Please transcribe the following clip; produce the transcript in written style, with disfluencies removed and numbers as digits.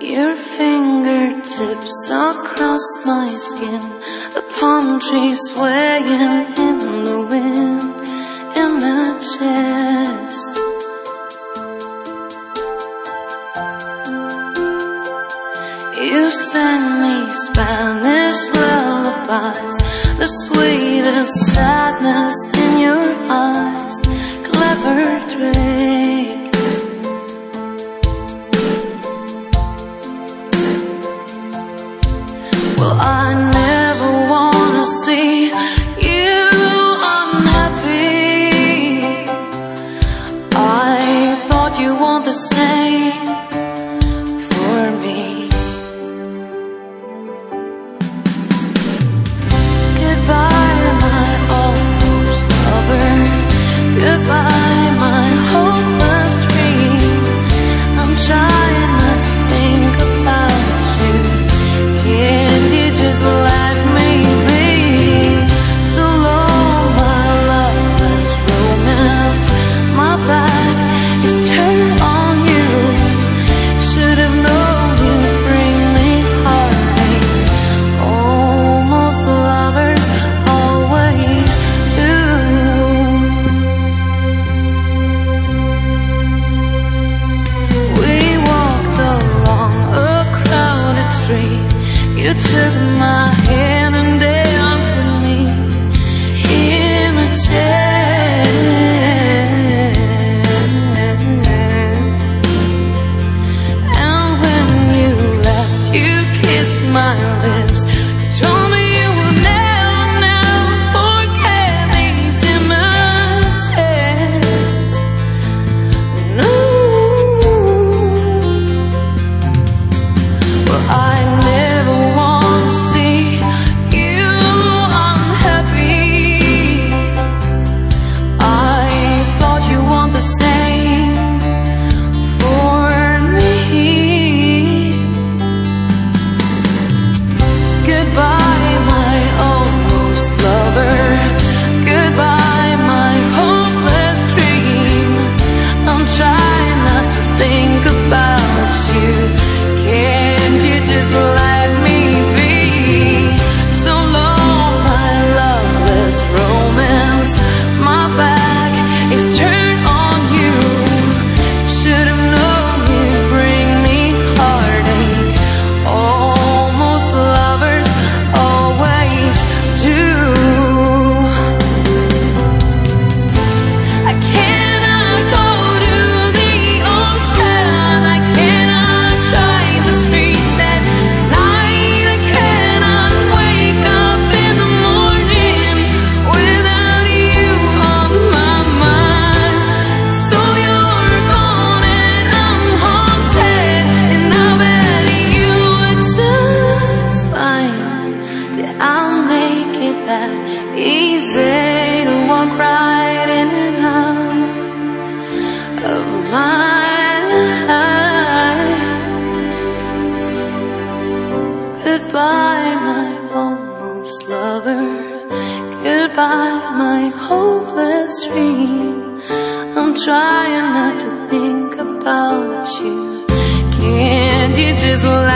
Your fingertips across my skin, the palm trees swaying in the wind, images. You sang me Spanish lullabies, the sweetest sadness in your eyes, clever trick. Well, I never wanna see you unhappy. I thought you want the same for me. Goodbye, my almost lover. Goodbye, my hopeless dream. I'm trying not to think about you. Can't you just let me be? So long, my loveless romance. My back is turned on you. Should have known you'd bring me heartache. Almost lovers always do. We walked along a crowded street. You took my hand and danced with me, images. And when you left, you kissed my lips. You told me you will never, never forget these images. No. Well, I never wanna see you unhappy. I thought you want the same for me. Goodbye, my almost lover. Goodbye, my hopeless dream. I'm trying not to think about you. Can't you just let me be? So long, my loveless romance. My back is turned on you. Should have known you'd bring me heartache. Almost lovers always do. I cannot go to the ocean. I cannot drive the streets at night. I cannot wake up in the morning without you on my mind. So you're gone and I'm haunted, and I bet you were just fine. Did I make it that easy to walk right in and out of my life? Goodbye, my almost lover. Goodbye, my hopeless dream. I'm trying not to think about you. Can't you just